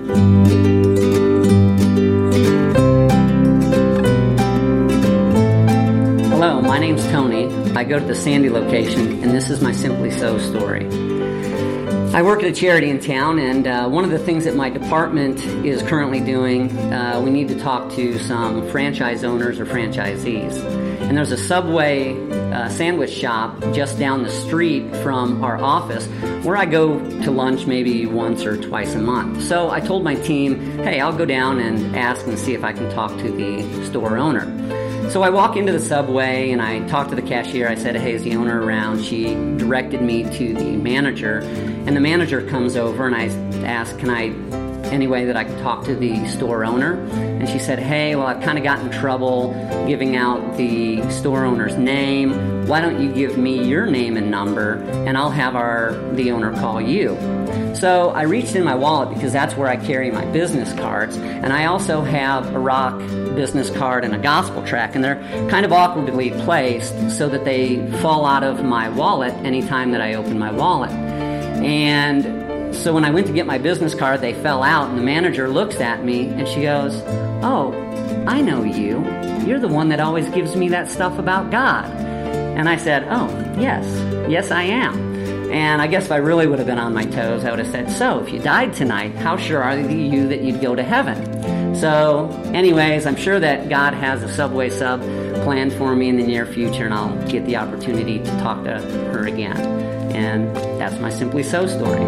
Hello, my name's Tony. I go to the Sandy location, and this is my Simply So story. I work at a charity in town, and one of the things that my department is currently doing, we need to talk to some franchise owners or franchisees. And there's a Subway sandwich shop just down the street from our office where I go to lunch maybe once or twice a month. So I told my team, hey, I'll go down and ask and see if I can talk to the store owner. So I walk into the Subway and I talk to the cashier. I said, hey, is the owner around? She directed me to the manager, and the manager comes over and I asked, any way that I could talk to the store owner? And she said, hey, well, I've kind of gotten in trouble giving out the store owner's name. Why don't you give me your name and number, and I'll have the owner call you. So I reached in my wallet because that's where I carry my business cards, and I also have a rock business card and a gospel tract, and they're kind of awkwardly placed so that they fall out of my wallet anytime that I open my wallet. And so when I went to get my business card, they fell out, and the manager looks at me and she goes, oh, I know you. You're the one that always gives me that stuff about God. And I said, oh, yes, I am. And I guess if I really would have been on my toes, I would have said, so if you died tonight, how sure are you that you'd go to heaven? So anyways, I'm sure that God has a Subway sub planned for me in the near future, and I'll get the opportunity to talk to her again. And that's my Simply So story.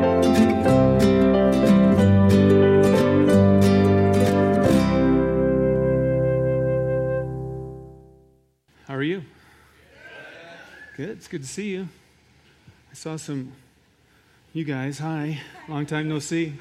How are you? Good. It's good to see you. I saw some you guys. Hi. Long time no see.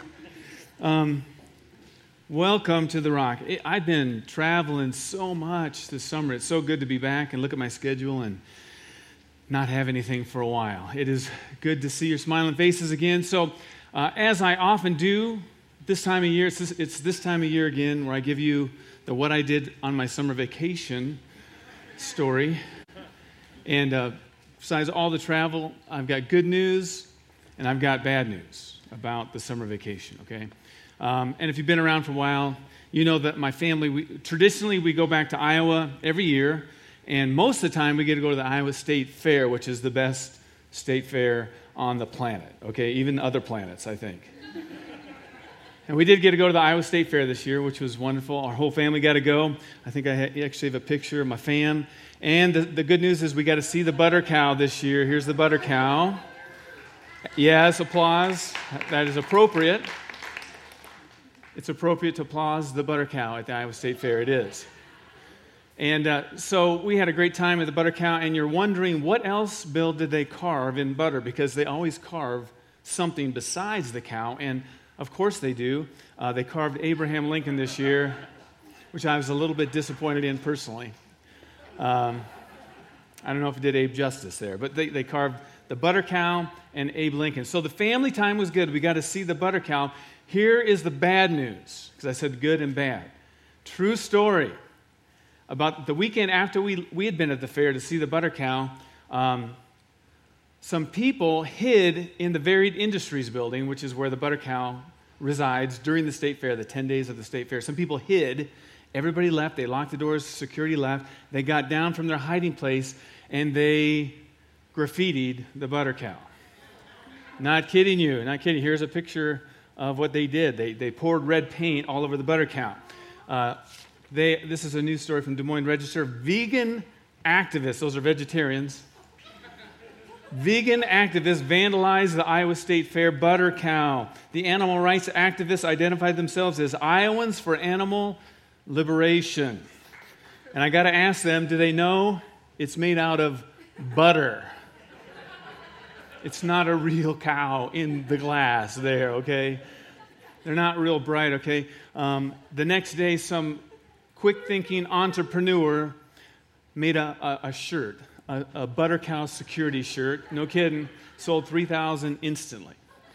Welcome to The Rock. I've been traveling so much this summer. It's so good to be back and look at my schedule and not have anything for a while. It is good to see your smiling faces again. So, as I often do this time of year, it's this time of year again where I give you the what I did on my summer vacation story. And besides all the travel, I've got good news and I've got bad news about the summer vacation, okay? And if you've been around for a while, you know that my family, traditionally we go back to Iowa every year, and most of the time we get to go to the Iowa State Fair, which is the best state fair on the planet, okay? Even other planets, I think. And we did get to go to the Iowa State Fair this year, which was wonderful. Our whole family got to go. I think I actually have a picture of my fam. And the good news is we got to see the butter cow this year. Here's the butter cow. Yes, applause. That is appropriate. It's appropriate to applaud the butter cow at the Iowa State Fair. It is. And so we had a great time at the butter cow, and you're wondering what else, Bill, did they carve in butter? Because they always carve something besides the cow, and of course they do. They carved Abraham Lincoln this year, which I was a little bit disappointed in personally. I don't know if it did Abe justice there, but they carved the butter cow and Abe Lincoln. So the family time was good. We got to see the butter cow. Here is the bad news, because I said good and bad. True story. About the weekend after we had been at the fair to see the butter cow, some people hid in the Varied Industries building, which is where the butter cow resides during the state fair, the 10 days of the state fair. Some people hid. Everybody left. They locked the doors. Security left. They got down from their hiding place, and they graffitied the butter cow. Not kidding you. Not kidding. Here's a picture of what they did. They poured red paint all over the butter cow. This is a news story from Des Moines Register. Vegan activists, those are vegetarians. Vegan activists vandalized the Iowa State Fair butter cow. The animal rights activists identified themselves as Iowans for Animal Liberation. And I got to ask them, do they know it's made out of butter? It's not a real cow in the glass there, okay? They're not real bright, okay? The next day, some quick-thinking entrepreneur made a shirt, a butter cow security shirt. No kidding. Sold 3,000 instantly.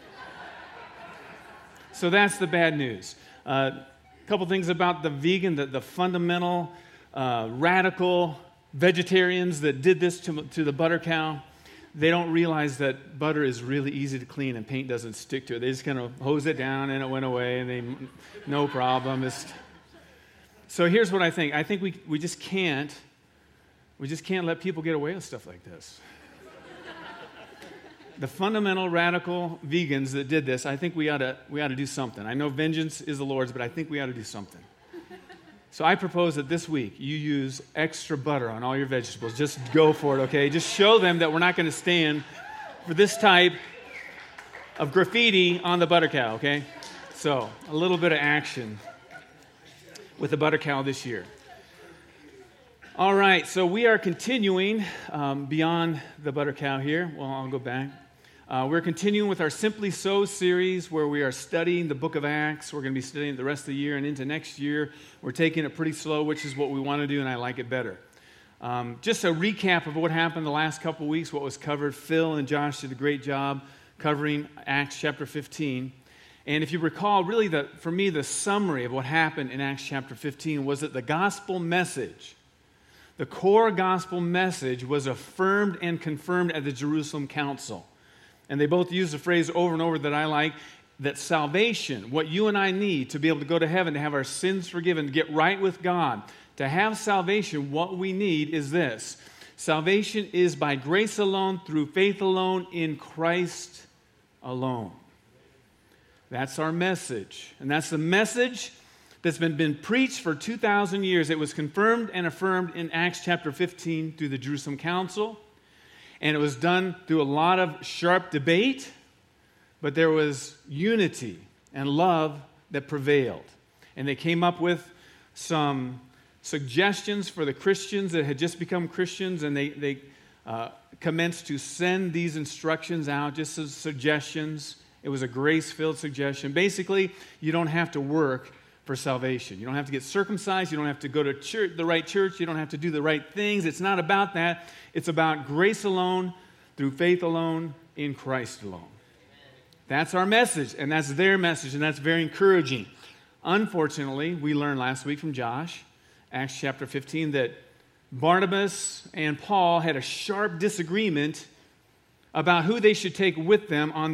So that's the bad news. A couple things about the vegan, the fundamental, radical vegetarians that did this to the butter cow. they don't realize that butter is really easy to clean and paint doesn't stick to it. They just kind of hose it down and it went away and no problem. So here's what I think. I think we just can't let people get away with stuff like this. The fundamental radical vegans that did this, I think we ought to do something. I know vengeance is the Lord's, but I think we ought to do something. So I propose that this week you use extra butter on all your vegetables. Just go for it, okay? Just show them that we're not going to stand for this type of graffiti on the butter cow, okay? So a little bit of action with the butter cow this year. All right, so we are continuing beyond the butter cow here. Well, I'll go back. We're continuing with our Simply So series where we are studying the book of Acts. We're going to be studying it the rest of the year and into next year. We're taking it pretty slow, which is what we want to do, and I like it better. Just a recap of what happened the last couple weeks, what was covered. Phil and Josh did a great job covering Acts chapter 15. And if you recall, really, for me, the summary of what happened in Acts chapter 15 was that the gospel message, the core gospel message, was affirmed and confirmed at the Jerusalem Council. And they both use the phrase over and over that I like, that salvation, what you and I need to be able to go to heaven, to have our sins forgiven, to get right with God, to have salvation, what we need is this. Salvation is by grace alone, through faith alone, in Christ alone. That's our message. And that's the message that's been preached for 2,000 years. It was confirmed and affirmed in Acts chapter 15 through the Jerusalem Council. And it was done through a lot of sharp debate, but there was unity and love that prevailed. And they came up with some suggestions for the Christians that had just become Christians, and they commenced to send these instructions out just as suggestions. It was a grace-filled suggestion. Basically, you don't have to work for salvation. You don't have to get circumcised. You don't have to go to church, the right church. You don't have to do the right things. It's not about that. It's about grace alone, through faith alone, in Christ alone. That's our message, and that's their message, and that's very encouraging. Unfortunately, we learned last week from Josh, Acts chapter 15, that Barnabas and Paul had a sharp disagreement about who they should take with them on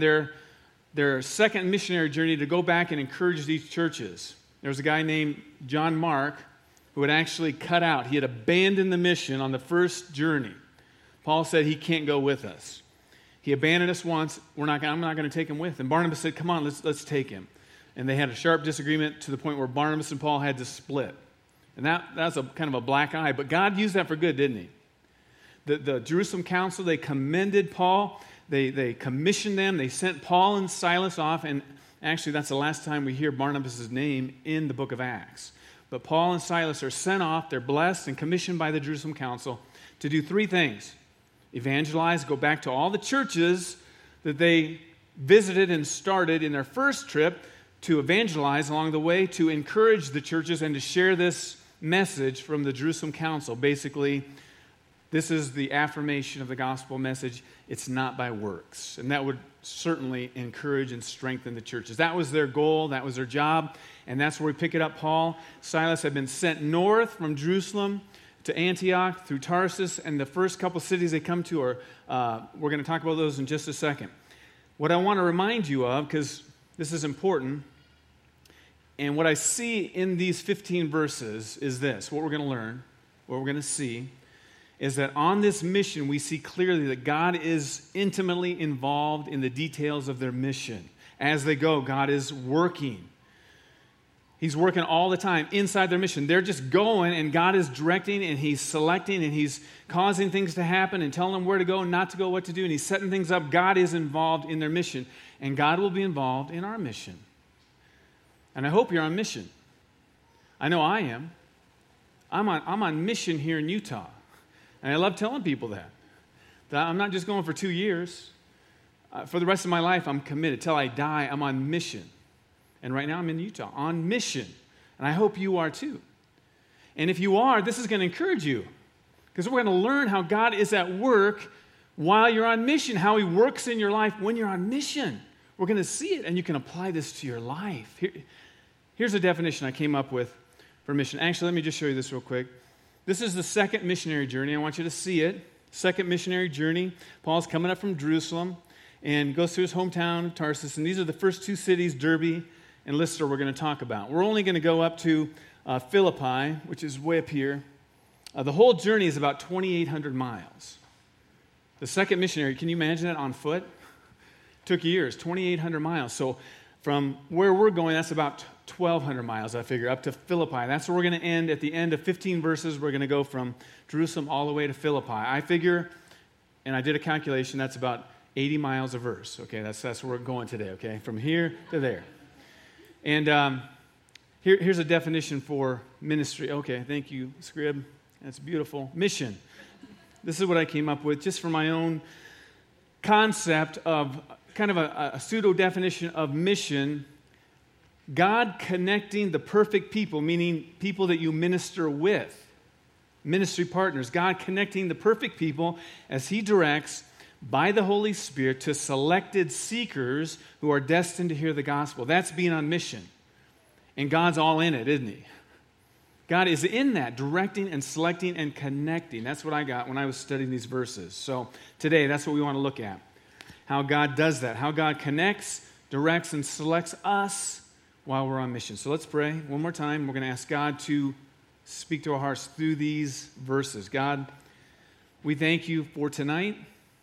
their second missionary journey to go back and encourage these churches. There was a guy named John Mark who had actually cut out. He had abandoned the mission on the first journey. Paul said he can't go with us. He abandoned us once. I'm not going to take him with. And Barnabas said, come on, let's take him. And they had a sharp disagreement to the point where Barnabas and Paul had to split. And that's a kind of a black eye. But God used that for good, didn't he? The Jerusalem Council, they commended Paul. They commissioned them. They sent Paul and Silas off. And actually, that's the last time we hear Barnabas' name in the book of Acts. But Paul and Silas are sent off. They're blessed and commissioned by the Jerusalem Council to do three things. Evangelize, go back to all the churches that they visited and started in their first trip, to evangelize along the way, to encourage the churches and to share this message from the Jerusalem Council. Basically, this is the affirmation of the gospel message. It's not by works. And that would certainly encourage and strengthen the churches. That was their goal. That was their job. And that's where we pick it up. Paul, Silas had been sent north from Jerusalem to Antioch through Tarsus. And the first couple cities they come to are, we're going to talk about those in just a second. What I want to remind you of, because this is important, and what I see in these 15 verses is this. What we're going to learn, what we're going to see, is that on this mission, we see clearly that God is intimately involved in the details of their mission. As they go, God is working. He's working all the time inside their mission. They're just going, and God is directing, and He's selecting, and He's causing things to happen, and telling them where to go, not to go, what to do, and He's setting things up. God is involved in their mission, and God will be involved in our mission. And I hope you're on mission. I know I am. I'm on mission here in Utah. And I love telling people that I'm not just going for 2 years. For the rest of my life, I'm committed. Till I die, I'm on mission. And right now, I'm in Utah, on mission. And I hope you are too. And if you are, this is going to encourage you. Because we're going to learn how God is at work while you're on mission, how He works in your life when you're on mission. We're going to see it, and you can apply this to your life. Here's a definition I came up with for mission. Actually, let me just show you this real quick. This is the second missionary journey. I want you to see it. second missionary journey. Paul's coming up from Jerusalem and goes through his hometown of Tarsus. And these are the first two cities, Derbe and Lystra, we're going to talk about. We're only going to go up to Philippi, which is way up here. The whole journey is about 2,800 miles. The second missionary, can you imagine that on foot? Took years, 2,800 miles. So from where we're going, that's about 1,200 miles, I figure, up to Philippi. That's where we're going to end. At the end of 15 verses, we're going to go from Jerusalem all the way to Philippi. I figure, and I did a calculation, that's about 80 miles a verse. Okay, that's where we're going today, okay? From here to there. And here's a definition for ministry. Okay, thank you, Scrib. That's beautiful. Mission. This is what I came up with just for my own concept of kind of a pseudo-definition of mission. God connecting the perfect people, meaning people that you minister with, ministry partners. God connecting the perfect people as He directs by the Holy Spirit to selected seekers who are destined to hear the gospel. That's being on mission. And God's all in it, isn't He? God is in that, directing and selecting and connecting. That's what I got when I was studying these verses. So today, that's what we want to look at. How God does that. How God connects, directs, and selects us while we're on mission. So let's pray one more time. We're going to ask God to speak to our hearts through these verses. God, we thank You for tonight.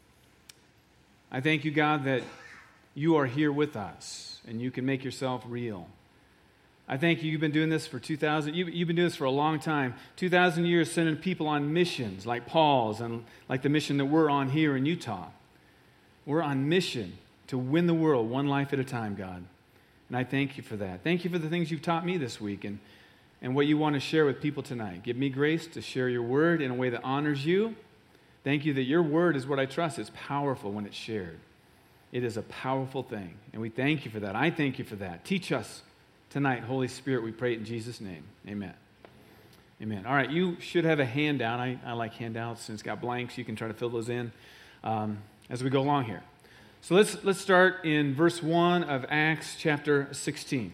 I thank You, God, that You are here with us and You can make Yourself real. I thank You, You've been doing this for 2,000, you've been doing this for a long time. 2,000 years sending people on missions like Paul's and like the mission that we're on here in Utah. We're on mission to win the world one life at a time, God. And I thank You for that. Thank You for the things You've taught me this week and what You want to share with people tonight. Give me grace to share Your word in a way that honors You. Thank You that Your word is what I trust. It's powerful when it's shared. It is a powerful thing. And we thank You for that. I thank You for that. Teach us tonight, Holy Spirit, we pray it in Jesus' name. Amen. Amen. All right, you should have a handout. I like handouts, and it's got blanks. You can try to fill those in as we go along here. So let's start in verse 1 of Acts chapter 16.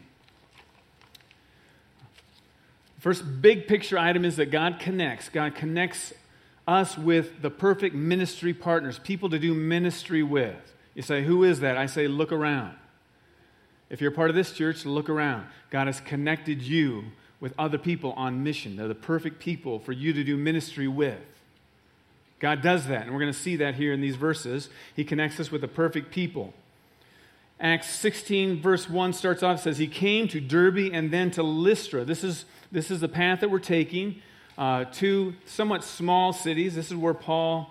First big picture item is that God connects. God connects us with the perfect ministry partners, people to do ministry with. You say, who is that? I say, look around. If you're a part of this church, look around. God has connected you with other people on mission. They're the perfect people for you to do ministry with. God does that, and we're going to see that here in these verses. He connects us with the perfect people. Acts 16, verse 1 starts off, says, He came to Derbe and then to Lystra. This is the path that we're taking to somewhat small cities. This is where Paul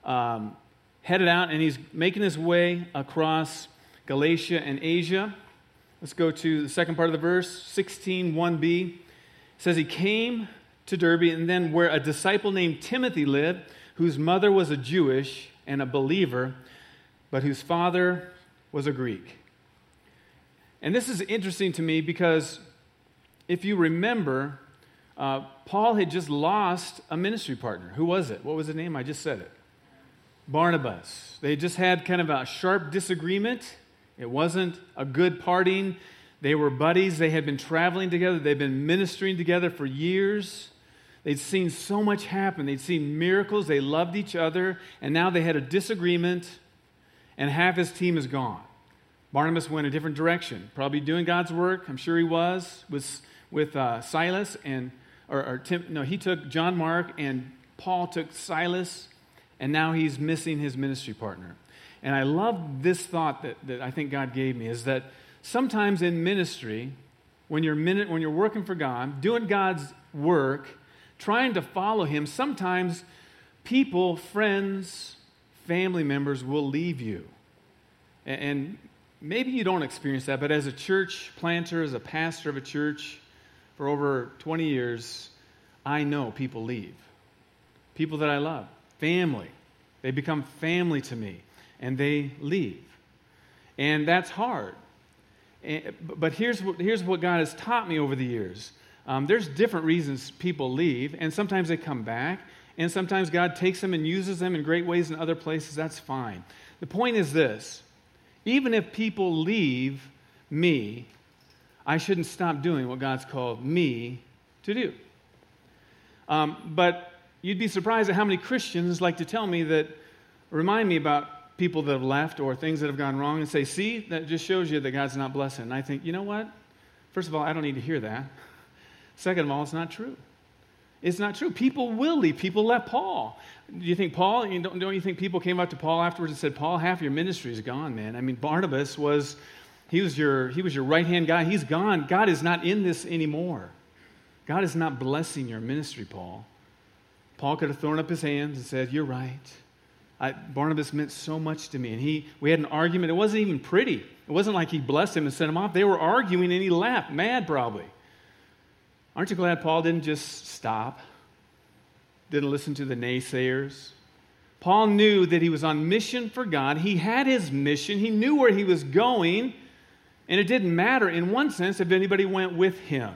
headed out, and he's making his way across Galatia and Asia. Let's go to the second part of the verse, 16, 1b. It says, He came to Derbe, and then where a disciple named Timothy lived, whose mother was a Jewish and a believer, but whose father was a Greek. And this is interesting to me because if you remember, Paul had just lost a ministry partner. Who was it? What was his name? I just said it. Barnabas. They just had kind of a sharp disagreement. It wasn't a good parting. They were buddies. They had been traveling together. They'd been ministering together for years. They'd seen so much happen. They'd seen miracles. They loved each other. And now they had a disagreement, and half his team is gone. Barnabas went a different direction, probably doing God's work. I'm sure he was with Silas he took John Mark, and Paul took Silas, and now he's missing his ministry partner. And I love this thought that I think God gave me, is that sometimes in ministry, when you're working for God, doing God's work, trying to follow Him, sometimes people, friends, family members will leave you. And maybe you don't experience that, but as a church planter, as a pastor of a church for over 20 years, I know people leave. People that I love. Family. They become family to me. And they leave. And that's hard. But here's what God has taught me over the years. There's different reasons people leave, and sometimes they come back, and sometimes God takes them and uses them in great ways in other places. That's fine. The point is this. Even if people leave me, I shouldn't stop doing what God's called me to do. But you'd be surprised at how many Christians like to tell me that, remind me about people that have left or things that have gone wrong and say, see, that just shows you that God's not blessing. And I think, you know what? First of all, I don't need to hear that. Second of all, it's not true. It's not true. People will leave. People left Paul. Do you think Paul, don't you think people came up to Paul afterwards and said, Paul, half your ministry is gone, man. I mean, Barnabas was your right-hand guy. He's gone. God is not in this anymore. God is not blessing your ministry, Paul. Paul could have thrown up his hands and said, you're right. Barnabas meant so much to me. And we had an argument. It wasn't even pretty. It wasn't like he blessed him and sent him off. They were arguing and he left, mad probably. Aren't you glad Paul didn't just stop? Didn't listen to the naysayers? Paul knew that he was on mission for God. He had his mission. He knew where he was going. And it didn't matter, in one sense, if anybody went with him.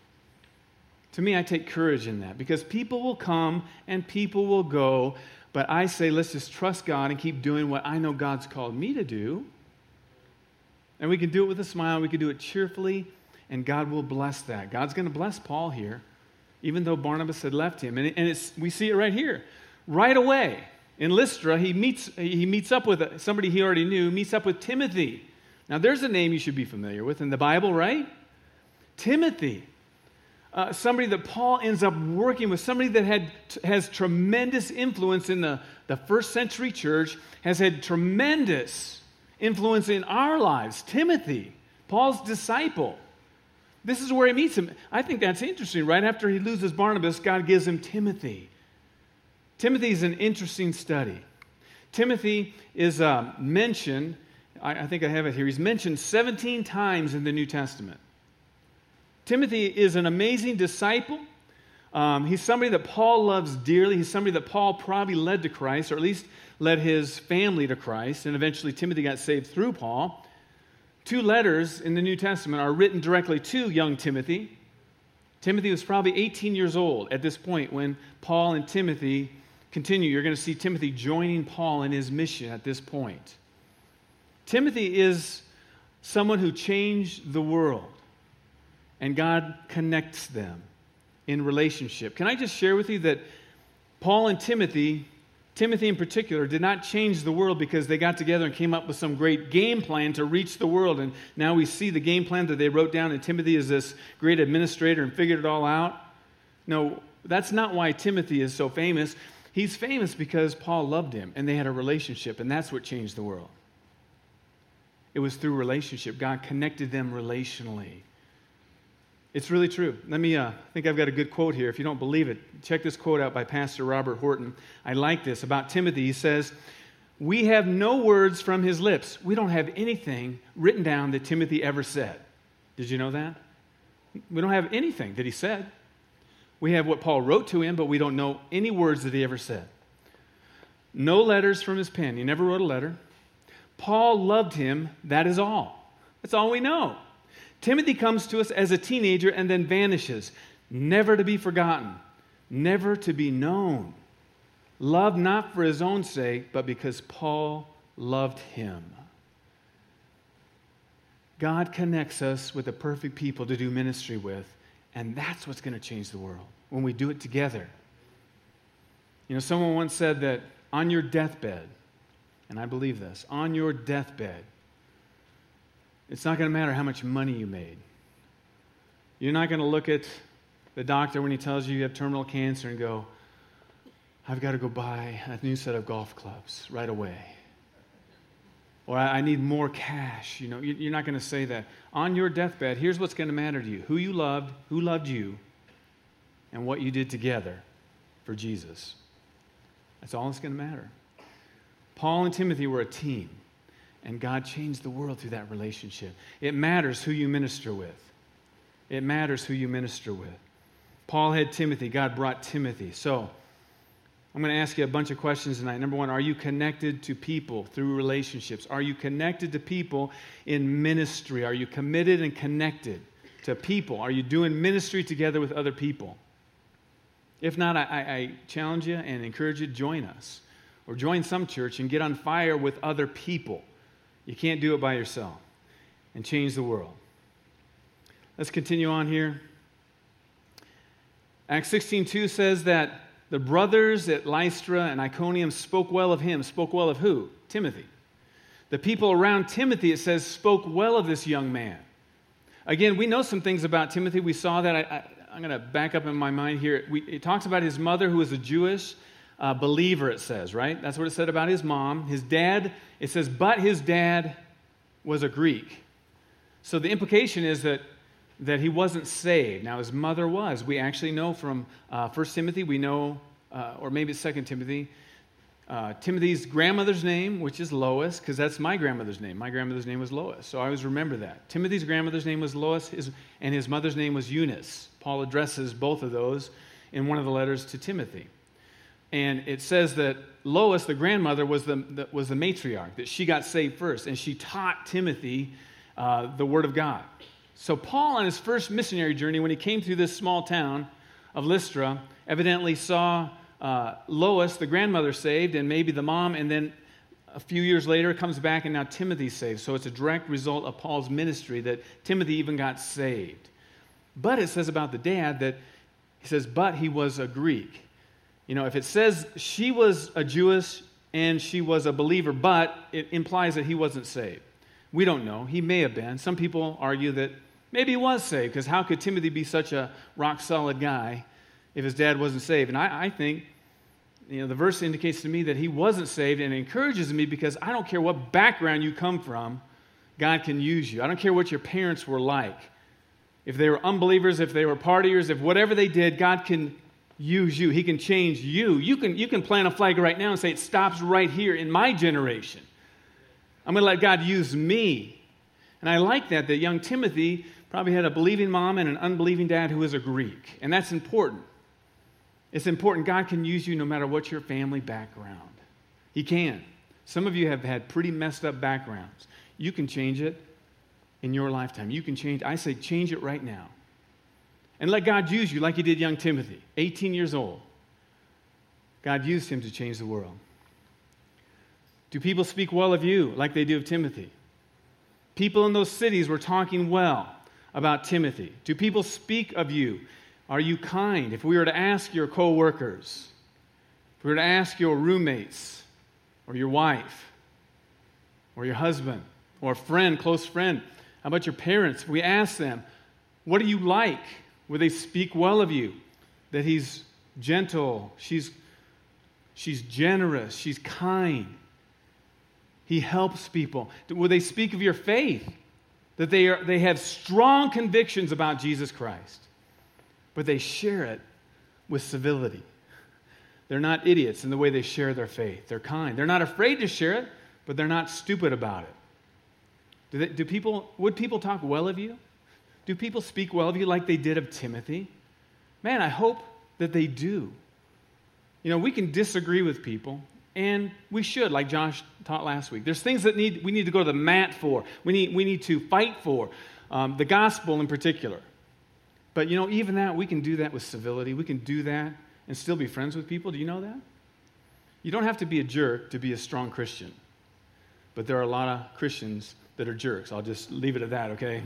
To me, I take courage in that because people will come and people will go. But I say, let's just trust God and keep doing what I know God's called me to do. And we can do it with a smile. We can do it cheerfully. And God will bless that. God's going to bless Paul here, even though Barnabas had left him. And we see it right here. Right away, in Lystra, he meets up with somebody he already knew, meets up with Timothy. Now, there's a name you should be familiar with in the Bible, right? Timothy. Somebody that Paul ends up working with, somebody that has tremendous influence in the first century church, has had tremendous influence in our lives. Timothy, Paul's disciple. This is where he meets him. I think that's interesting. Right after he loses Barnabas, God gives him Timothy. Timothy is an interesting study. Timothy is mentioned, I think I have it here, he's mentioned 17 times in the New Testament. Timothy is an amazing disciple. He's somebody that Paul loves dearly. He's somebody that Paul probably led to Christ, or at least led his family to Christ, and eventually Timothy got saved through Paul. 2 letters in the New Testament are written directly to young Timothy. Timothy was probably 18 years old at this point when Paul and Timothy continue. You're going to see Timothy joining Paul in his mission at this point. Timothy is someone who changed the world, and God connects them in relationship. Can I just share with you that Paul and Timothy in particular, did not change the world because they got together and came up with some great game plan to reach the world. And now we see the game plan that they wrote down, and Timothy is this great administrator and figured it all out. No, that's not why Timothy is so famous. He's famous because Paul loved him, and they had a relationship, and that's what changed the world. It was through relationship. God connected them relationally. It's really true. I think I've got a good quote here. If you don't believe it, check this quote out by Pastor Robert Horton. I like this about Timothy. He says, we have no words from his lips. We don't have anything written down that Timothy ever said. Did you know that? We don't have anything that he said. We have what Paul wrote to him, but we don't know any words that he ever said. No letters from his pen. He never wrote a letter. Paul loved him. That is all. That's all we know. Timothy comes to us as a teenager and then vanishes, never to be forgotten, never to be known. Loved not for his own sake, but because Paul loved him. God connects us with the perfect people to do ministry with, and that's what's going to change the world, when we do it together. You know, someone once said that on your deathbed, and I believe this, on your deathbed, it's not going to matter how much money you made. You're not going to look at the doctor when he tells you you have terminal cancer and go, I've got to go buy a new set of golf clubs right away. Or I need more cash. You know, you're not going to say that. On your deathbed, here's what's going to matter to you. Who you loved, who loved you, and what you did together for Jesus. That's all that's going to matter. Paul and Timothy were a team. And God changed the world through that relationship. It matters who you minister with. It matters who you minister with. Paul had Timothy. God brought Timothy. So, I'm going to ask you a bunch of questions tonight. Number one, are you connected to people through relationships? Are you connected to people in ministry? Are you committed and connected to people? Are you doing ministry together with other people? If not, I challenge you and encourage you to join us. Or join some church and get on fire with other people. You can't do it by yourself and change the world. Let's continue on here. Acts 16:2 says that The brothers at Lystra and Iconium spoke well of him. Spoke well of who? Timothy. The people around Timothy, it says, spoke well of this young man. Again, we know some things about Timothy. We saw that. I'm going to back up in my mind here. It talks about his mother, who was a Jewish believer, it says, right? That's what it said about his mom. His dad, it says, but his dad was a Greek. So the implication is that he wasn't saved. Now, his mother was. We actually know from 1 Timothy, we know, or maybe it's 2 Timothy, Timothy's grandmother's name, which is Lois, because that's my grandmother's name. My grandmother's name was Lois, so I always remember that. Timothy's grandmother's name was Lois, and his mother's name was Eunice. Paul addresses both of those in one of the letters to Timothy. And it says that Lois, the grandmother, was the matriarch, that she got saved first, and she taught Timothy the Word of God. So Paul, on his first missionary journey, when he came through this small town of Lystra, evidently saw Lois, the grandmother, saved, and maybe the mom, and then a few years later comes back, and now Timothy's saved. So it's a direct result of Paul's ministry that Timothy even got saved. But it says about the dad that he says, but he was a Greek. You know, if it says she was a Jewess and she was a believer, but it implies that he wasn't saved. We don't know. He may have been. Some people argue that maybe he was saved, because how could Timothy be such a rock-solid guy if his dad wasn't saved? And I think, the verse indicates to me that he wasn't saved, and it encourages me because I don't care what background you come from, God can use you. I don't care what your parents were like. If they were unbelievers, if they were partiers, if whatever they did, God can use you. He can change you. You can plant a flag right now and say it stops right here in my generation. I'm going to let God use me. And I like that young Timothy probably had a believing mom and an unbelieving dad who was a Greek. And that's important. It's important. God can use you no matter what your family background. He can. Some of you have had pretty messed up backgrounds. You can change it in your lifetime. You can change. I say change it right now. And let God use you like he did young Timothy, 18 years old. God used him to change the world. Do people speak well of you like they do of Timothy? People in those cities were talking well about Timothy. Do people speak of you? Are you kind? If we were to ask your co-workers, if we were to ask your roommates, or your wife, or your husband, or a friend, close friend, how about your parents? If we ask them, what do you like? Will they speak well of you? That he's gentle, she's generous, she's kind. He helps people. Will they speak of your faith? That they have strong convictions about Jesus Christ, but they share it with civility. They're not idiots in the way they share their faith. They're kind. They're not afraid to share it, but they're not stupid about it. Would people talk well of you? Do people speak well of you like they did of Timothy? Man, I hope that they do. We can disagree with people, and we should, like Josh taught last week. There's things that we need to go to the mat for. We need to fight for, the gospel in particular. But, even that, we can do that with civility. We can do that and still be friends with people. Do you know that? You don't have to be a jerk to be a strong Christian. But there are a lot of Christians that are jerks. I'll just leave it at that, okay?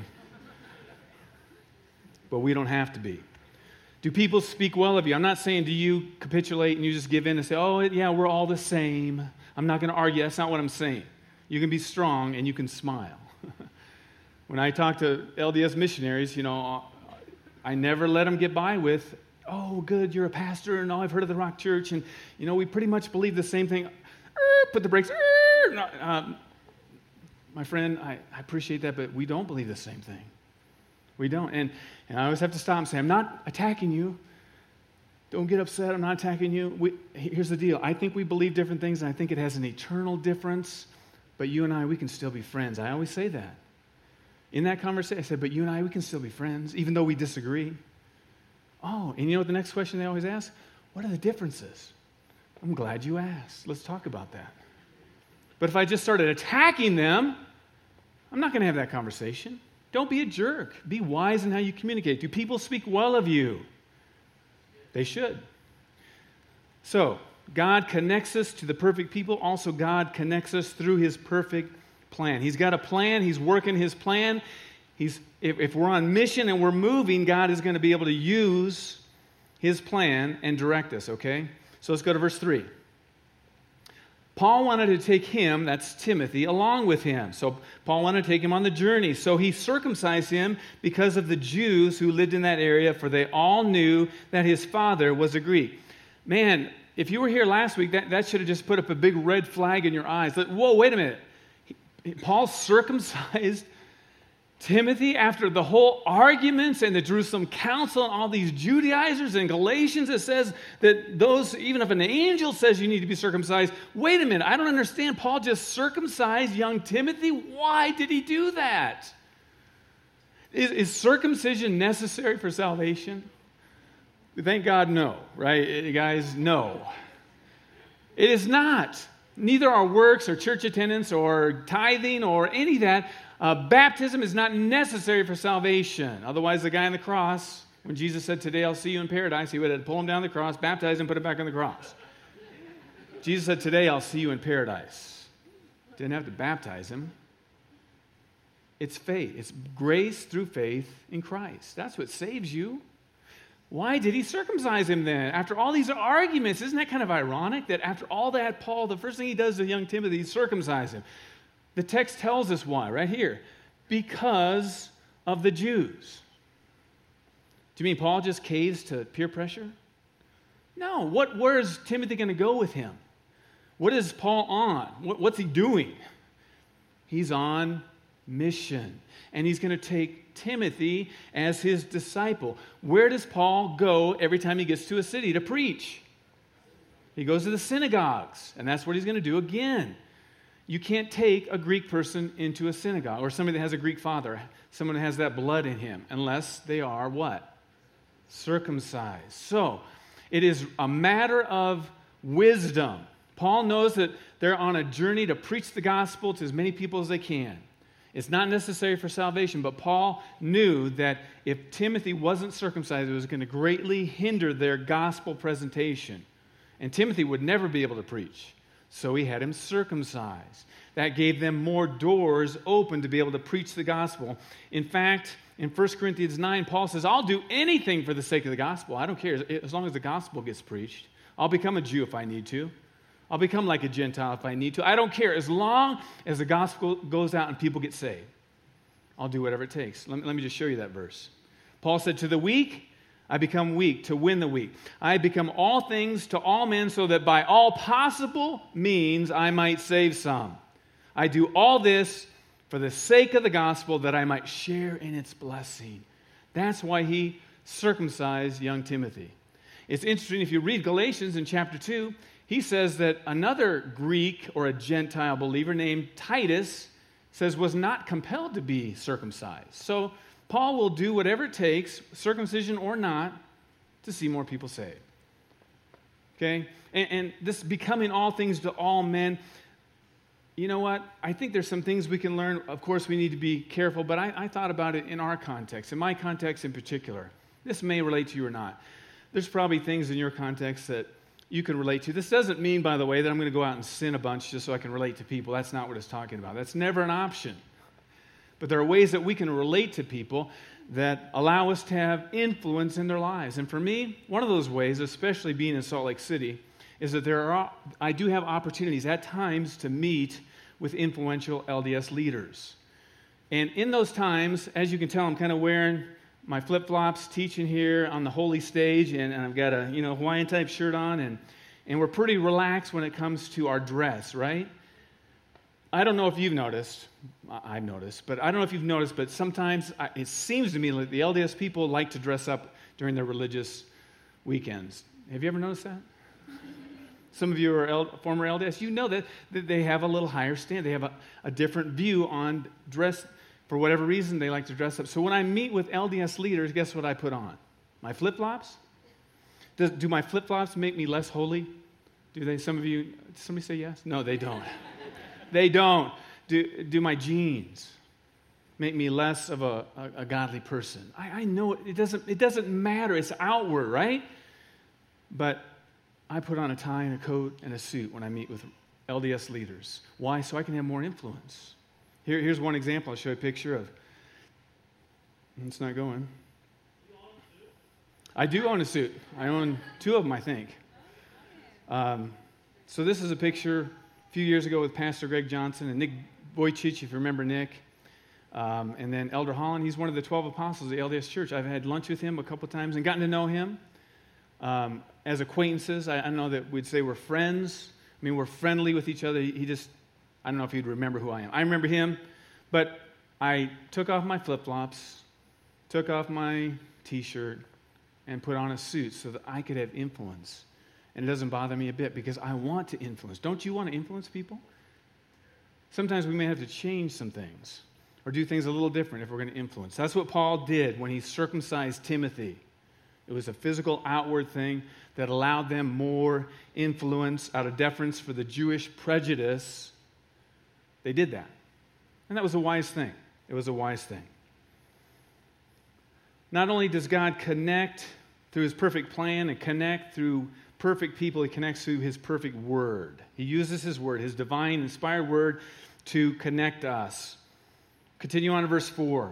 But we don't have to be. Do people speak well of you? I'm not saying do you capitulate and you just give in and say, oh, yeah, we're all the same. I'm not going to argue. That's not what I'm saying. You can be strong and you can smile. When I talk to LDS missionaries, I never let them get by with, oh, good, you're a pastor, and I've heard of the Rock Church, and, we pretty much believe the same thing. Put the brakes. My friend, I appreciate that, but we don't believe the same thing. We don't. And I always have to stop and say, I'm not attacking you. Don't get upset. I'm not attacking you. Here's the deal. I think we believe different things, and I think it has an eternal difference, but you and I, we can still be friends. I always say that. In that conversation, I said, but you and I, we can still be friends, even though we disagree. Oh, and you know what the next question they always ask? What are the differences? I'm glad you asked. Let's talk about that. But if I just started attacking them, I'm not going to have that conversation. Don't be a jerk. Be wise in how you communicate. Do people speak well of you? They should. So, God connects us to the perfect people. Also, God connects us through his perfect plan. He's got a plan. He's working his plan. If we're on mission and we're moving, God is going to be able to use his plan and direct us, okay? So let's go to verse 3. Paul wanted to take him, that's Timothy, along with him. So Paul wanted to take him on the journey. So he circumcised him because of the Jews who lived in that area, for they all knew that his father was a Greek. Man, if you were here last week, that should have just put up a big red flag in your eyes. Like, whoa, wait a minute. Paul circumcised Timothy after the whole arguments and the Jerusalem Council and all these Judaizers in Galatians. It says that those, even if an angel says you need to be circumcised, wait a minute, I don't understand. Paul just circumcised young Timothy. Why did he do that? Is circumcision necessary for salvation? Thank God, no, right? Guys, no. It is not. Neither are works or church attendance or tithing or any of that. Baptism is not necessary for salvation. Otherwise, the guy on the cross, when Jesus said, "Today I'll see you in paradise," he would have to pull him down the cross, baptize him, put him back on the cross. Jesus said, "Today I'll see you in paradise." Didn't have to baptize him. It's faith. It's grace through faith in Christ. That's what saves you. Why did he circumcise him then? After all these arguments, isn't that kind of ironic that after all that, Paul, the first thing he does to young Timothy is circumcise him? The text tells us why, right here. Because of the Jews. Do you mean Paul just caves to peer pressure? No. Where is Timothy going to go with him? What is Paul on? What's he doing? He's on mission. And he's going to take Timothy as his disciple. Where does Paul go every time he gets to a city to preach? He goes to the synagogues. And that's what he's going to do again. You can't take a Greek person into a synagogue, or somebody that has a Greek father, someone that has that blood in him, unless they are what? Circumcised. So, it is a matter of wisdom. Paul knows that they're on a journey to preach the gospel to as many people as they can. It's not necessary for salvation, but Paul knew that if Timothy wasn't circumcised, it was going to greatly hinder their gospel presentation. And Timothy would never be able to preach. So he had him circumcised. That gave them more doors open to be able to preach the gospel. In fact, in 1 Corinthians 9, Paul says, "I'll do anything for the sake of the gospel. I don't care, as long as the gospel gets preached. I'll become a Jew if I need to. I'll become like a Gentile if I need to. I don't care. As long as the gospel goes out and people get saved, I'll do whatever it takes." Let me just show you that verse. Paul said, "To the weak, I become weak to win the weak. I become all things to all men so that by all possible means I might save some. I do all this for the sake of the gospel that I might share in its blessing." That's why he circumcised young Timothy. It's interesting, if you read Galatians in chapter 2, he says that another Greek or a Gentile believer named Titus says was not compelled to be circumcised. So Paul will do whatever it takes, circumcision or not, to see more people saved. Okay? And this becoming all things to all men, you know what? I think there's some things we can learn. Of course, we need to be careful, but I thought about it in our context, in my context in particular. This may relate to you or not. There's probably things in your context that you can relate to. This doesn't mean, by the way, that I'm going to go out and sin a bunch just so I can relate to people. That's not what it's talking about. That's never an option. But there are ways that we can relate to people that allow us to have influence in their lives. And for me, one of those ways, especially being in Salt Lake City, is that I do have opportunities at times to meet with influential LDS leaders. And in those times, as you can tell, I'm kind of wearing my flip-flops, teaching here on the holy stage, and I've got a Hawaiian-type shirt on, and we're pretty relaxed when it comes to our dress, right? I don't know if you've noticed, I've noticed, but I don't know if you've noticed, but sometimes it seems to me like the LDS people like to dress up during their religious weekends. Have you ever noticed that? Some of you are former LDS. You know that they have a little higher standard. They have a different view on dress. For whatever reason, they like to dress up. So when I meet with LDS leaders, guess what I put on? My flip-flops? Do my flip-flops make me less holy? Do they? Somebody say yes? No, they don't. They don't. Do my jeans make me less of a godly person? I know it doesn't matter. It's outward, right? But I put on a tie and a coat and a suit when I meet with LDS leaders. Why? So I can have more influence. Here's one example. I'll show you a picture of. It's not going. I do own a suit. I own 2 of them, I think. So this is a picture a few years ago with Pastor Greg Johnson and Nick Vujicic, if you remember Nick. And then Elder Holland, he's one of the 12 apostles of the LDS Church. I've had lunch with him a couple times and gotten to know him as acquaintances. I don't know that we'd say we're friends. I mean, we're friendly with each other. He just, I don't know if he'd remember who I am. I remember him, but I took off my flip-flops, took off my T-shirt, and put on a suit so that I could have influence. And it doesn't bother me a bit because I want to influence. Don't you want to influence people? Sometimes we may have to change some things or do things a little different if we're going to influence. That's what Paul did when he circumcised Timothy. It was a physical outward thing that allowed them more influence out of deference for the Jewish prejudice. They did that. And that was a wise thing. It was a wise thing. Not only does God connect through his perfect plan and connect through perfect people, he connects through his perfect word. He uses his word, his divine, inspired word, to connect us. Continue on to verse 4.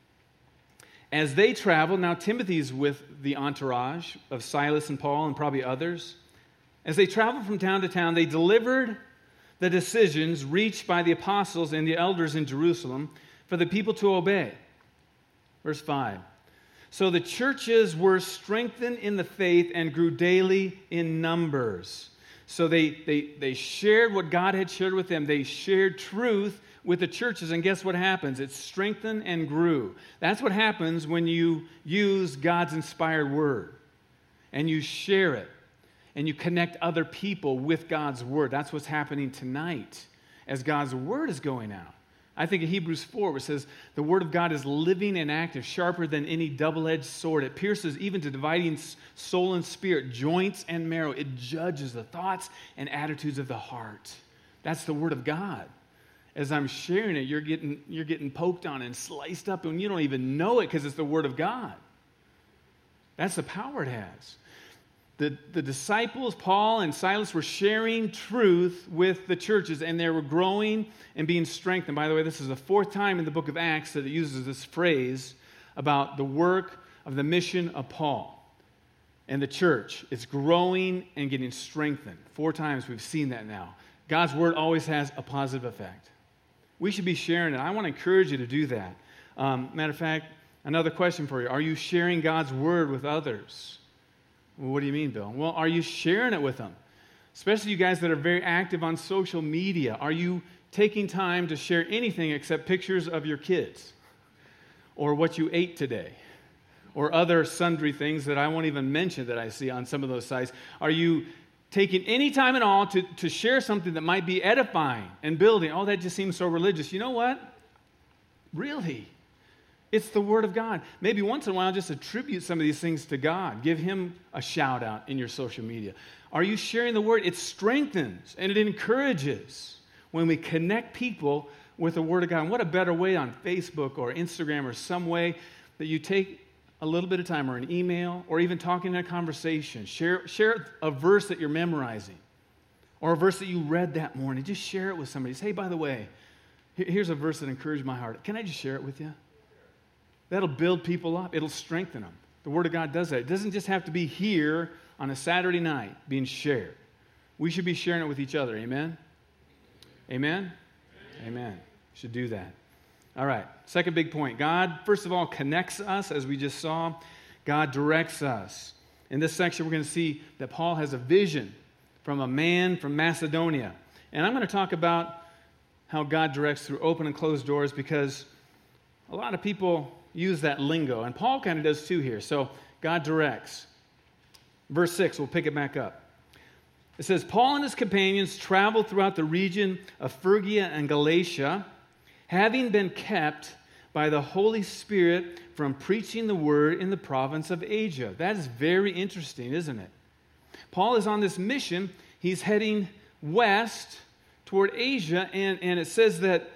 As they traveled, now Timothy's with the entourage of Silas and Paul and probably others. As they traveled from town to town, they delivered the decisions reached by the apostles and the elders in Jerusalem for the people to obey. Verse 5. So the churches were strengthened in the faith and grew daily in numbers. So they shared what God had shared with them. They shared truth with the churches, and guess what happens? It strengthened and grew. That's what happens when you use God's inspired word and you share it and you connect other people with God's word. That's what's happening tonight as God's word is going out. I think of Hebrews 4, where it says, the word of God is living and active, sharper than any double-edged sword. It pierces even to dividing soul and spirit, joints and marrow. It judges the thoughts and attitudes of the heart. That's the word of God. As I'm sharing it, you're getting poked on and sliced up, and you don't even know it because it's the word of God. That's the power it has. The disciples, Paul and Silas, were sharing truth with the churches, and they were growing and being strengthened. By the way, this is the 4th time in the book of Acts that it uses this phrase about the work of the mission of Paul and the church. It's growing and getting strengthened. 4 times we've seen that now. God's word always has a positive effect. We should be sharing it. I want to encourage you to do that. Matter of fact, another question for you. Are you sharing God's word with others? Well, what do you mean, Bill? Well, are you sharing it with them? Especially you guys that are very active on social media. Are you taking time to share anything except pictures of your kids or what you ate today or other sundry things that I won't even mention that I see on some of those sites? Are you taking any time at all to share something that might be edifying and building? Oh, that just seems so religious. You know what? Really? It's the Word of God. Maybe once in a while, just attribute some of these things to God. Give Him a shout out in your social media. Are you sharing the Word? It strengthens and it encourages when we connect people with the Word of God. And what a better way on Facebook or Instagram or some way that you take a little bit of time or an email or even talking in a conversation. Share a verse that you're memorizing or a verse that you read that morning. Just share it with somebody. Say, hey, by the way, here's a verse that encouraged my heart. Can I just share it with you? That'll build people up. It'll strengthen them. The Word of God does that. It doesn't just have to be here on a Saturday night being shared. We should be sharing it with each other. Amen? Amen? Amen. We should do that. All right. Second big point. God, first of all, connects us, as we just saw. God directs us. In this section, we're going to see that Paul has a vision from a man from Macedonia. And I'm going to talk about how God directs through open and closed doors because a lot of people use that lingo, and Paul kind of does too here. So God directs. Verse 6, we'll pick it back up. It says, Paul and his companions traveled throughout the region of Phrygia and Galatia, having been kept by the Holy Spirit from preaching the word in the province of Asia. That is very interesting, isn't it? Paul is on this mission. He's heading west toward Asia, and it says that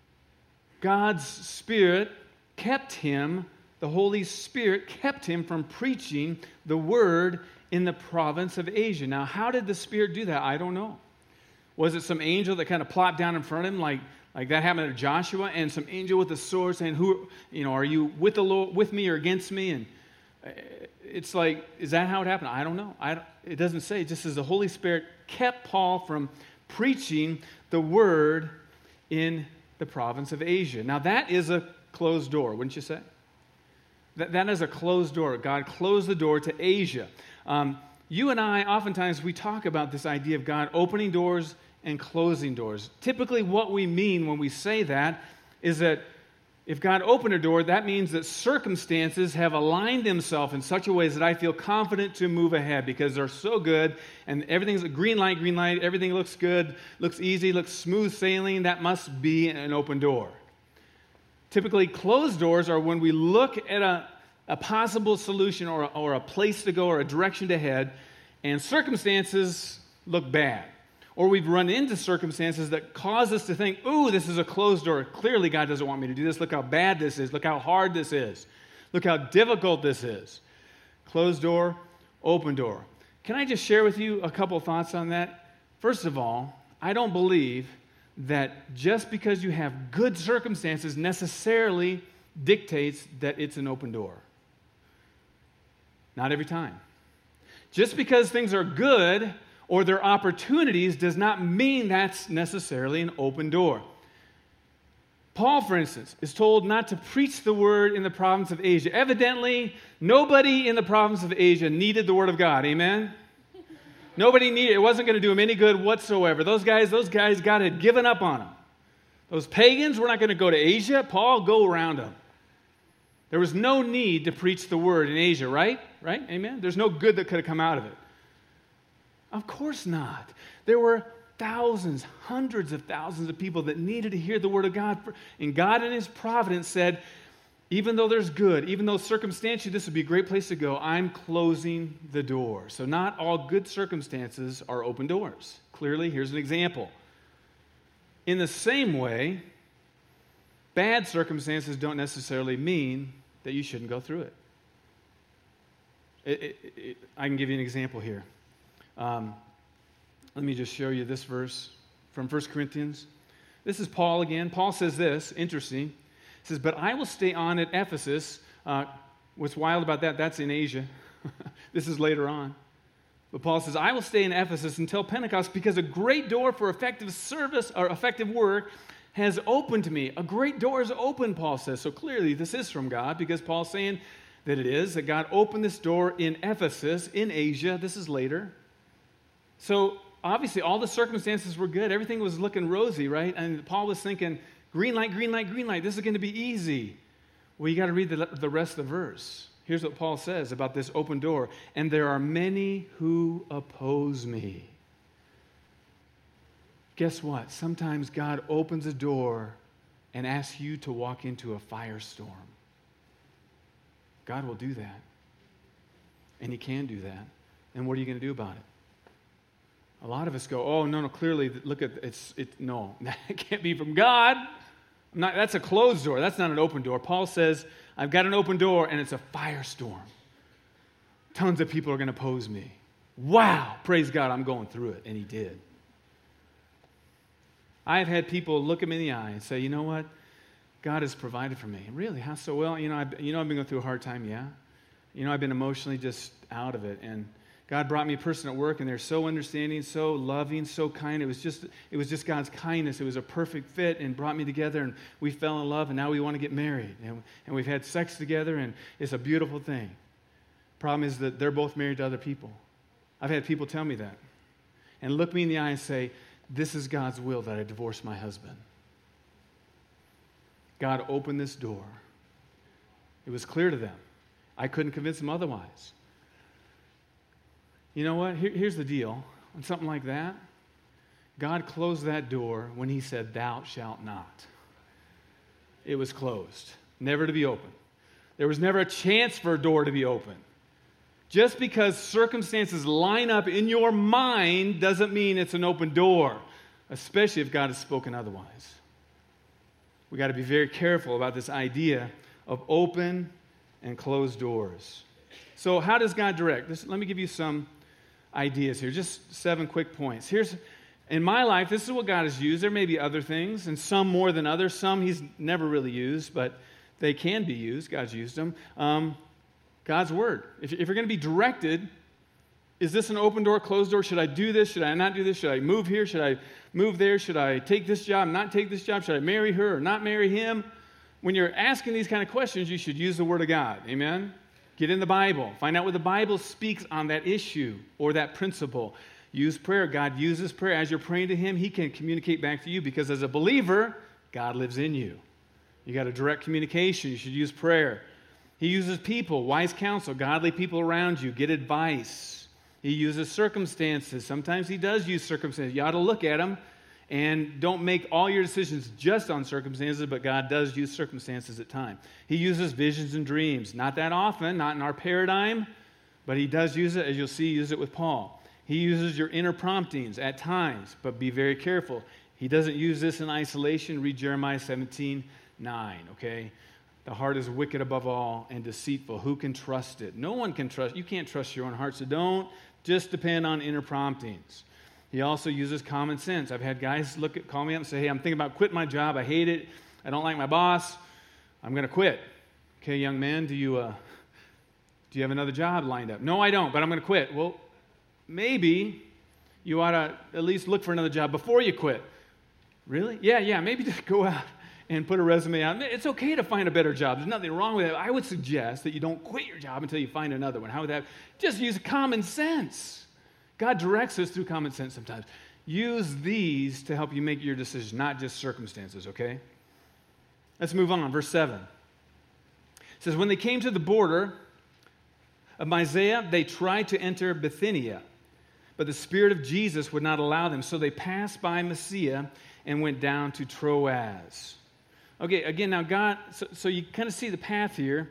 God's Spirit kept him, the Holy Spirit kept him from preaching the word in the province of Asia. Now, how did the Spirit do that? I don't know. Was it some angel that kind of plopped down in front of him like that happened to Joshua, and some angel with a sword saying, are you with the Lord, with me or against me? And It's like, is that how it happened? I don't know. It doesn't say. It just says the Holy Spirit kept Paul from preaching the word in the province of Asia. Now, that is a closed door, wouldn't you say? That is a closed door. God closed the door to Asia. You and I, oftentimes, we talk about this idea of God opening doors and closing doors. Typically, what we mean when we say that is that if God opened a door, that means that circumstances have aligned themselves in such a way that I feel confident to move ahead because they're so good and everything's a green light, everything looks good, looks easy, looks smooth sailing. That must be an open door. Typically, closed doors are when we look at a possible solution or a place to go or a direction to head and circumstances look bad. Or we've run into circumstances that cause us to think, ooh, this is a closed door. Clearly, God doesn't want me to do this. Look how bad this is. Look how hard this is. Look how difficult this is. Closed door, open door. Can I just share with you a couple of thoughts on that? First of all, I don't believe that just because you have good circumstances necessarily dictates that it's an open door. Not every time. Just because things are good or there are opportunities does not mean that's necessarily an open door. Paul, for instance, is told not to preach the word in the province of Asia. Evidently, nobody in the province of Asia needed the word of God. Amen? Nobody needed it. It wasn't going to do them any good whatsoever. Those guys, God had given up on them. Those pagans were not going to go to Asia. Paul, go around them. There was no need to preach the word in Asia, right? Right? Amen? There's no good that could have come out of it. Of course not. There were thousands, hundreds of thousands of people that needed to hear the word of God. And God in his providence said, even though there's good, even though circumstantially this would be a great place to go, I'm closing the door. So not all good circumstances are open doors. Clearly, here's an example. In the same way, bad circumstances don't necessarily mean that you shouldn't go through it. I can give you an example here. Let me just show you this verse from 1 Corinthians. This is Paul again. Paul says this, interesting. He says, but I will stay on at Ephesus. What's wild about that, that's in Asia. This is later on. But Paul says, I will stay in Ephesus until Pentecost because a great door for effective service or effective work has opened to me. A great door is open, Paul says. So clearly this is from God because Paul's saying that it is, that God opened this door in Ephesus, in Asia. This is later. So obviously all the circumstances were good. Everything was looking rosy, right? And Paul was thinking, green light, green light, green light. This is going to be easy. Well, you got to read the rest of the verse. Here's what Paul says about this open door. And there are many who oppose me. Guess what? Sometimes God opens a door and asks you to walk into a firestorm. God will do that. And he can do that. And what are you going to do about it? A lot of us go, oh, no, clearly, look at it. No, that can't be from God. That's a closed door. That's not an open door. Paul says, I've got an open door, and it's a firestorm. Tons of people are going to oppose me. Wow, praise God, I'm going through it. And he did. I've had people look at me in the eye and say, you know what? God has provided for me. Really? How so? Well, I've been going through a hard time, yeah. I've been emotionally just out of it, and God brought me a person at work, and they're so understanding, so loving, so kind. It was just God's kindness. It was a perfect fit and brought me together, and we fell in love, and now we want to get married. And we've had sex together, and it's a beautiful thing. Problem is that they're both married to other people. I've had people tell me that and look me in the eye and say, this is God's will that I divorce my husband. God opened this door. It was clear to them. I couldn't convince them otherwise. You know what? Here's the deal. On something like that, God closed that door when he said, thou shalt not. It was closed, never to be opened. There was never a chance for a door to be open. Just because circumstances line up in your mind doesn't mean it's an open door, especially if God has spoken otherwise. We got to be very careful about this idea of open and closed doors. So how does God direct? Let me give you some ideas here, just 7 quick points. In my life, this is what God has used. There may be other things, and some more than others. Some he's never really used, but they can be used. God's used them. God's word. If you're going to be directed, is this an open door, closed door? Should I do this? Should I not do this? Should I move here? Should I move there? Should I take this job, not take this job? Should I marry her or not marry him? When you're asking these kind of questions, you should use the word of God. Amen? Get in the Bible. Find out what the Bible speaks on that issue or that principle. Use prayer. God uses prayer. As you're praying to him, he can communicate back to you because as a believer, God lives in you. You got a direct communication. You should use prayer. He uses people, wise counsel, godly people around you. Get advice. He uses circumstances. Sometimes he does use circumstances. You ought to look at them and don't make all your decisions just on circumstances, but God does use circumstances at times. He uses visions and dreams. Not that often, not in our paradigm, but he does use it, as you'll see, use it with Paul. He uses your inner promptings at times, but be very careful. He doesn't use this in isolation. Read Jeremiah 17:9, okay? The heart is wicked above all and deceitful. Who can trust it? No one can trust. You can't trust your own heart, so don't just depend on inner promptings. He also uses common sense. I've had guys call me up and say, hey, I'm thinking about quitting my job. I hate it. I don't like my boss. I'm going to quit. Okay, young man, do you have another job lined up? No, I don't, but I'm going to quit. Well, maybe you ought to at least look for another job before you quit. Really? Yeah, maybe just go out and put a resume out. It's okay to find a better job. There's nothing wrong with it. I would suggest that you don't quit your job until you find another one. How would that? Just use common sense. God directs us through common sense sometimes. Use these to help you make your decisions, not just circumstances, okay? Let's move on. Verse 7. It says, when they came to the border of Mysia, they tried to enter Bithynia, but the Spirit of Jesus would not allow them. So they passed by Mysia and went down to Troas. Okay, again, now God, so you kind of see the path here.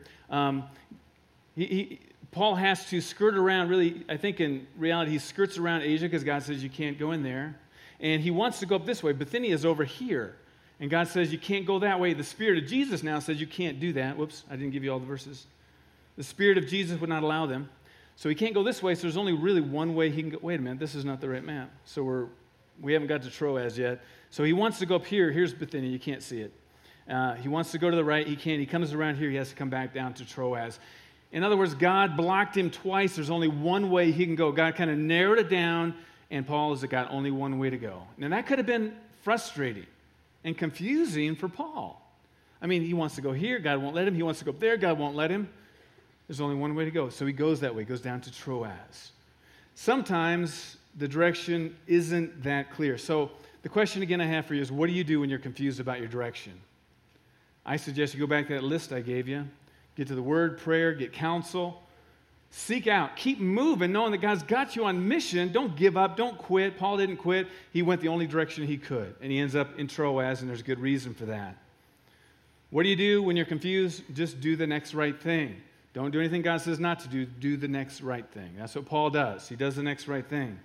Paul has to skirt around, really, I think in reality, he skirts around Asia because God says you can't go in there. And he wants to go up this way. Bithynia is over here. And God says you can't go that way. The Spirit of Jesus now says you can't do that. Whoops, I didn't give you all the verses. The Spirit of Jesus would not allow them. So he can't go this way, so there's only really one way he can go. Wait a minute, this is not the right map. So we haven't got to Troas yet. So he wants to go up here. Here's Bithynia. You can't see it. He wants to go to the right. He can't. He comes around here. He has to come back down to Troas. In other words, God blocked him twice. There's only one way he can go. God kind of narrowed it down, and Paul has got only one way to go. Now, that could have been frustrating and confusing for Paul. I mean, he wants to go here. God won't let him. He wants to go up there. God won't let him. There's only one way to go. So he goes that way. He goes down to Troas. Sometimes the direction isn't that clear. So the question again I have for you is, what do you do when you're confused about your direction? I suggest you go back to that list I gave you. Get to the Word, prayer, get counsel. Seek out. Keep moving, knowing that God's got you on mission. Don't give up. Don't quit. Paul didn't quit. He went the only direction he could. And he ends up in Troas, and there's good reason for that. What do you do when you're confused? Just do the next right thing. Don't do anything God says not to do. Do the next right thing. That's what Paul does. He does the next right thing.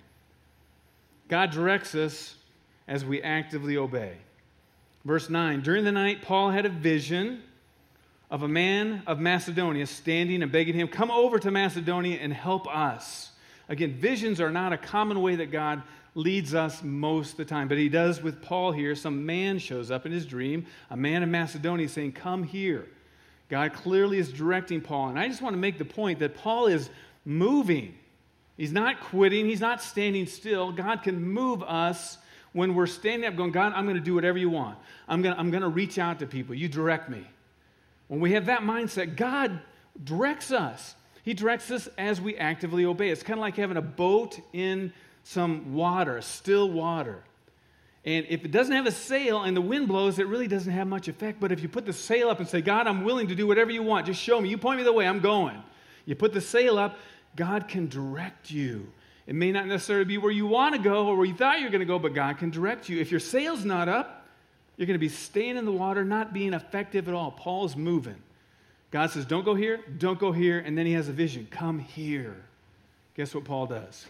God directs us as we actively obey. Verse 9, during the night, Paul had a vision of a man of Macedonia standing and begging him, come over to Macedonia and help us. Again, visions are not a common way that God leads us most of the time, but he does with Paul here. Some man shows up in his dream, a man of Macedonia saying, come here. God clearly is directing Paul. And I just want to make the point that Paul is moving. He's not quitting. He's not standing still. God can move us when we're standing up going, God, I'm going to do whatever you want. I'm going to reach out to people. You direct me. When we have that mindset, God directs us. He directs us as we actively obey. It's kind of like having a boat in some water, still water. And if it doesn't have a sail and the wind blows, it really doesn't have much effect. But if you put the sail up and say, God, I'm willing to do whatever you want. Just show me. You point me the way. I'm going. You put the sail up, God can direct you. It may not necessarily be where you want to go or where you thought you were going to go, but God can direct you. If your sail's not up, you're going to be staying in the water, not being effective at all. Paul's moving. God says, don't go here, don't go here, and then he has a vision. Come here. Guess what Paul does?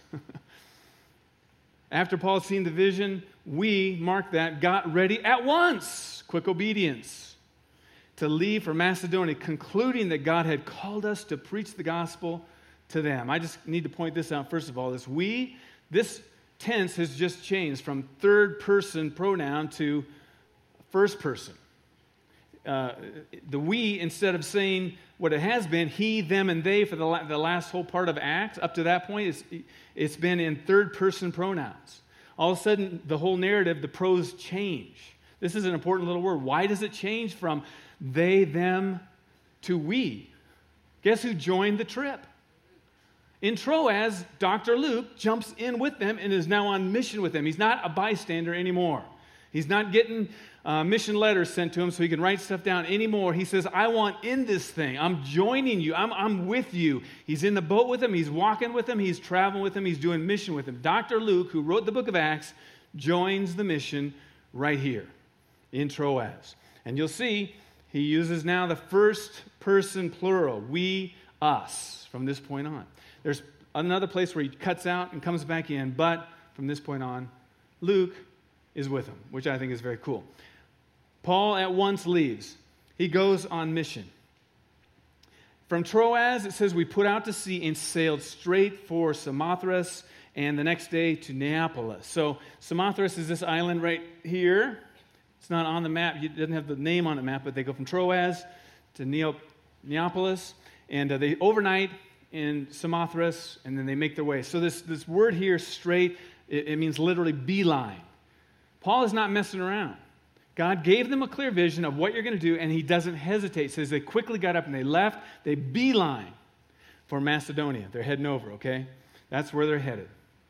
After Paul's seen the vision, we, mark that, got ready at once. Quick obedience. To leave for Macedonia, concluding that God had called us to preach the gospel to them. I just need to point this out first of all. This tense has just changed from third person pronoun to first person. The we, instead of saying what it has been, he, them, and they, for the last whole part of Acts. Up to that point, it's been in third-person pronouns. All of a sudden, the whole narrative, the pros change. This is an important little word. Why does it change from they, them, to we? Guess who joined the trip? In Troas, Dr. Luke jumps in with them and is now on mission with them. He's not a bystander anymore. He's not getting mission letters sent to him so he can write stuff down anymore. He says, I want in this thing. I'm joining you. I'm with you. He's in the boat with them. He's walking with them. He's traveling with them. He's doing mission with them. Dr. Luke, who wrote the book of Acts, joins the mission right here in Troas. And you'll see he uses now the first person plural, we, us, from this point on. There's another place where he cuts out and comes back in, but from this point on, Luke is with him, which I think is very cool. Paul at once leaves. He goes on mission. From Troas, it says we put out to sea and sailed straight for Samothrace, and the next day to Neapolis. So Samothrace is this island right here. It's not on the map. It doesn't have the name on the map, but they go from Troas to Neapolis, and they overnight in Samothrace, and then they make their way. So this word here, straight, it means literally beeline. Paul is not messing around. God gave them a clear vision of what you're going to do, and he doesn't hesitate. It says they quickly got up and they left. They beeline for Macedonia. They're heading over, okay? That's where they're headed.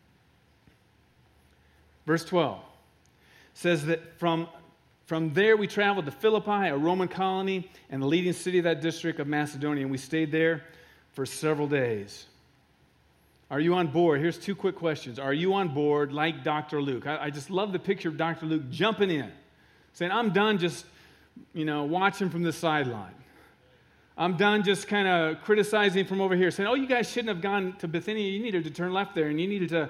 Verse 12 says that from there we traveled to Philippi, a Roman colony, and the leading city of that district of Macedonia, and we stayed there for several days. Are you on board? Here's two quick questions. Are you on board like Dr. Luke? I just love the picture of Dr. Luke jumping in, saying, I'm done just, watching from the sideline. I'm done just kind of criticizing from over here, saying, oh, you guys shouldn't have gone to Bithynia. You needed to turn left there, and you needed to.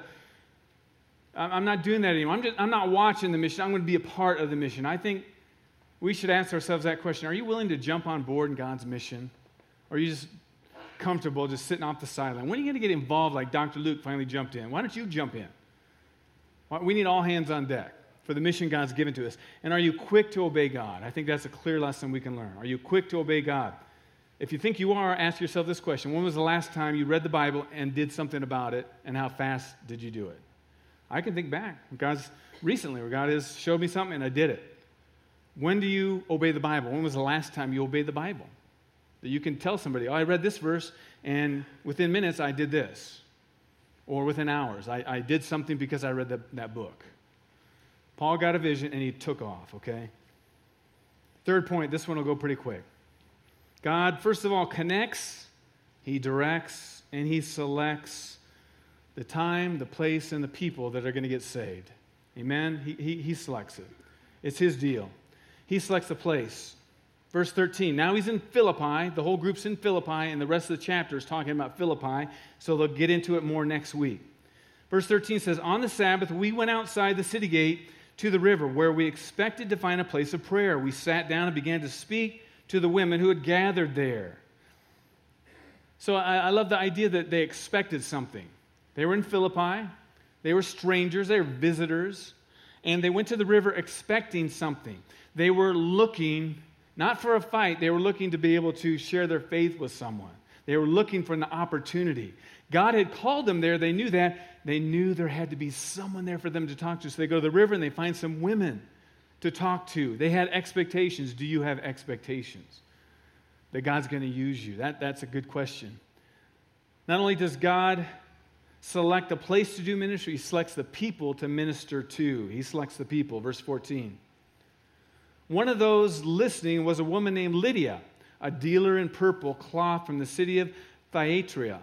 I'm not doing that anymore. I'm not watching the mission. I'm going to be a part of the mission. I think we should ask ourselves that question. Are you willing to jump on board in God's mission? Or are you just comfortable just sitting off the sideline? When are you going to get involved like Dr. Luke finally jumped in? Why don't you jump in? We need all hands on deck for the mission God's given to us. And are you quick to obey God? I think that's a clear lesson we can learn. Are you quick to obey God? If you think you are, ask yourself this question. When was the last time you read the Bible and did something about it, and how fast did you do it? I can think back. Recently, where God has showed me something and I did it. When do you obey the Bible? When was the last time you obeyed the Bible? That you can tell somebody, oh, I read this verse, and within minutes I did this. Or within hours, I did something because I read that book. Paul got a vision and he took off, okay? Third point, this one will go pretty quick. God, first of all, connects, he directs, and he selects the time, the place, and the people that are going to get saved. Amen? He selects it. It's his deal. He selects the place. Verse 13, now he's in Philippi. The whole group's in Philippi, and the rest of the chapter is talking about Philippi, so they'll get into it more next week. Verse 13 says, on the Sabbath, we went outside the city gate to the river, where we expected to find a place of prayer. We sat down and began to speak to the women who had gathered there. So I love the idea that they expected something. They were in Philippi. They were strangers. They were visitors. And they went to the river expecting something. They were looking, not for a fight, they were looking to be able to share their faith with someone. They were looking for an opportunity. God had called them there. They knew that. They knew there had to be someone there for them to talk to. So they go to the river and they find some women to talk to. They had expectations. Do you have expectations that God's going to use you? That's a good question. Not only does God select a place to do ministry, he selects the people to minister to. He selects the people. Verse 14. One of those listening was a woman named Lydia, a dealer in purple cloth from the city of Thyatira,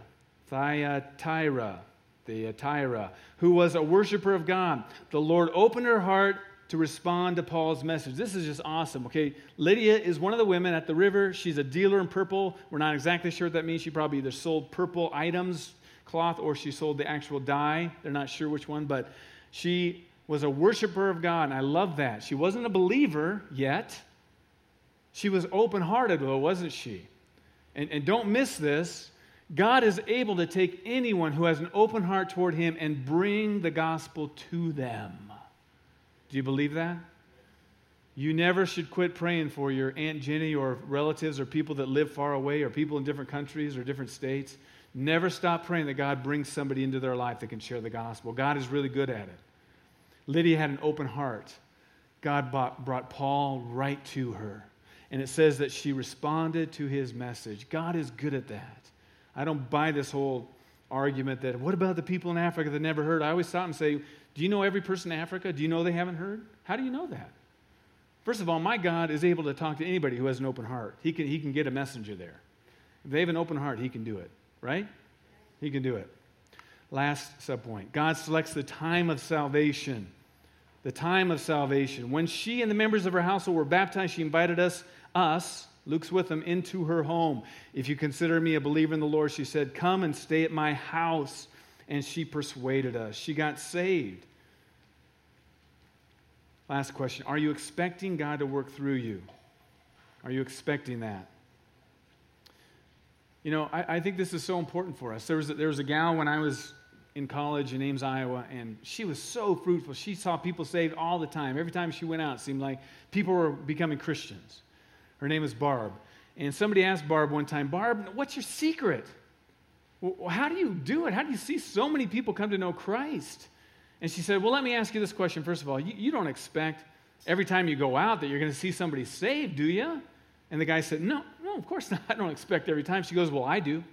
who was a worshiper of God. The Lord opened her heart to respond to Paul's message. This is just awesome, okay? Lydia is one of the women at the river. She's a dealer in purple. We're not exactly sure what that means. She probably either sold purple items, cloth, or she sold the actual dye. They're not sure which one, but she was a worshiper of God, and I love that. She wasn't a believer yet. She was open-hearted, though, wasn't she? And don't miss this. God is able to take anyone who has an open heart toward him and bring the gospel to them. Do you believe that? You never should quit praying for your Aunt Jenny or relatives or people that live far away or people in different countries or different states. Never stop praying that God brings somebody into their life that can share the gospel. God is really good at it. Lydia had an open heart. God brought Paul right to her. And it says that she responded to his message. God is good at that. I don't buy this whole argument that, what about the people in Africa that never heard? I always stop and say, do you know every person in Africa? Do you know they haven't heard? How do you know that? First of all, my God is able to talk to anybody who has an open heart. He can get a messenger there. If they have an open heart, he can do it, right? He can do it. Last subpoint. God selects the time of salvation. The time of salvation. When she and the members of her household were baptized, she invited us, Luke's with them, into her home. If you consider me a believer in the Lord, she said, come and stay at my house. And she persuaded us. She got saved. Last question. Are you expecting God to work through you? Are you expecting that? You know, I think this is so important for us. There was a gal when I was in college in Ames, Iowa, and she was so fruitful. She saw people saved all the time. Every time she went out, it seemed like people were becoming Christians. Her name was Barb. And somebody asked Barb one time, Barb, what's your secret? Well, how do you do it? How do you see so many people come to know Christ? And she said, well, let me ask you this question. First of all, you don't expect every time you go out that you're going to see somebody saved, do you? And the guy said, no, of course not. I don't expect every time. She goes, well, I do.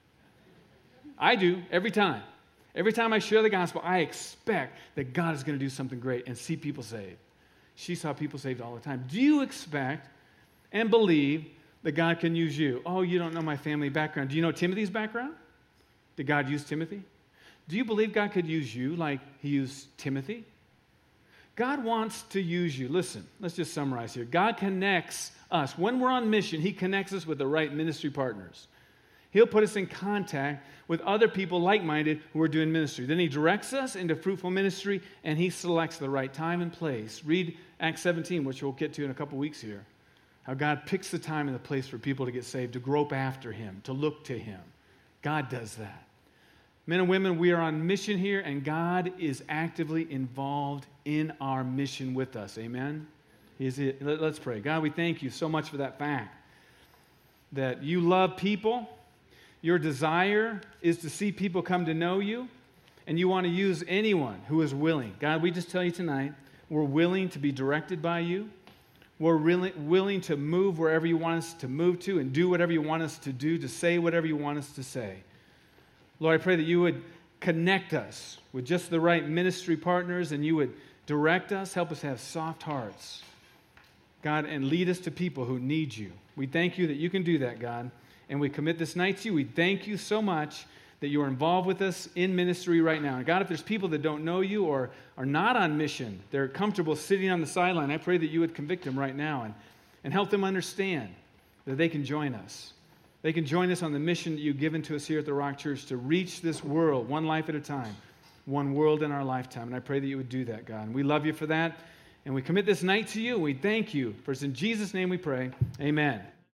I do, every time. Every time I share the gospel, I expect that God is going to do something great and see people saved. She saw people saved all the time. Do you expect and believe that God can use you? Oh, you don't know my family background. Do you know Timothy's background? Did God use Timothy? Do you believe God could use you like he used Timothy? God wants to use you. Listen, let's just summarize here. God connects us. When we're on mission, he connects us with the right ministry partners. He'll put us in contact with other people like-minded who are doing ministry. Then he directs us into fruitful ministry, and he selects the right time and place. Read Acts 17, which we'll get to in a couple weeks here. How God picks the time and the place for people to get saved, to grope after him, to look to him. God does that. Men and women, we are on mission here, and God is actively involved in our mission with us. Amen? Let's pray. God, we thank you so much for that fact that you love people. Your desire is to see people come to know you, and you want to use anyone who is willing. God, we just tell you tonight, we're willing to be directed by you. We're really willing to move wherever you want us to move to and do whatever you want us to do, to say whatever you want us to say. Lord, I pray that you would connect us with just the right ministry partners, and you would direct us, help us have soft hearts, God, and lead us to people who need you. We thank you that you can do that, God, and we commit this night to you. We thank you so much that you are involved with us in ministry right now. And God, if there's people that don't know you or are not on mission, they're comfortable sitting on the sideline, I pray that you would convict them right now and help them understand that they can join us. They can join us on the mission that you've given to us here at the Rock Church to reach this world, one life at a time, one world in our lifetime. And I pray that you would do that, God. And we love you for that. And we commit this night to you. We thank you. For it's in Jesus' name we pray. Amen.